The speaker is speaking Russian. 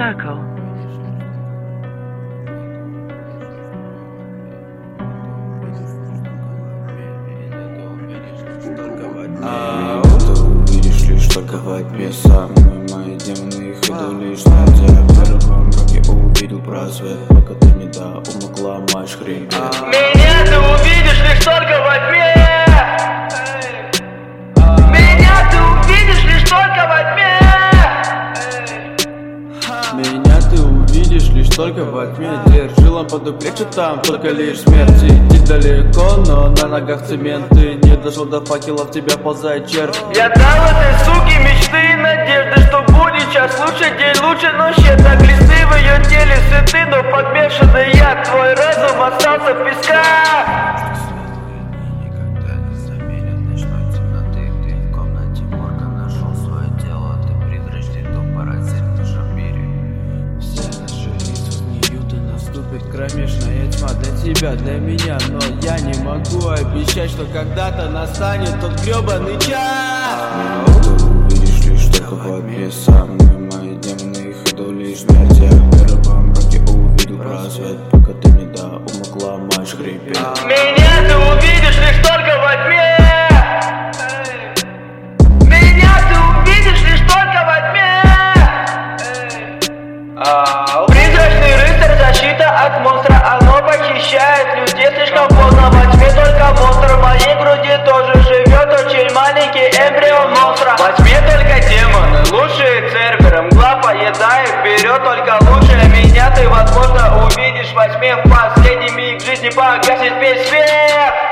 Circle. Ты увидишь лишь только во тьме. Самые мои дневные иду лишь на тебя. В первом роке увидел просвет, пока ты не до ума ломаешь хребет. Меня ты увидишь лишь только во тьме. Меня ты увидишь лишь только во тьме. Меня ты увидишь лишь только во тьме. Держи лампаду крепче, там только лишь смерть. Иди далеко, но на ногах цемент. Ты не дошел до факелов, тебя ползает червь. Я дал этой суке мечты и надежды, что будет час лучше, день лучше ночи. Так листы в ее теле сыты, но подмешанный яд. Твой разум остался в песках. Никогда не заменят ночной темноты. Ты в комнате морга нашел свое тело. Ты призрачный дух, паразит в нашем мире. Все наши лица гниют, и наступит кромешная тьма для тебя, для меня. Но я не могу обещать, что когда-то настанет тот гребаный час. Ты увидишь лишь только во тьме. Самые мои дневные иду лишь смерть. Я в первом роке увидел просвет, пока ты не до ума ломаешь хребет. Меня ты увидишь лишь только во тьме. Меня ты увидишь лишь только во тьме. Призрачный рыцарь, защита от монстра. Оно похищает людей слишком поздно. Во тьме только монстр. В моей груди тоже живет очень маленький эмбрион монстра. Во тьме только демоны, лучшие церберы. Мгла поедает, вперед только лучшее. Меня ты, возможно, увидишь во тьме. В последний миг жизни погасит весь свет.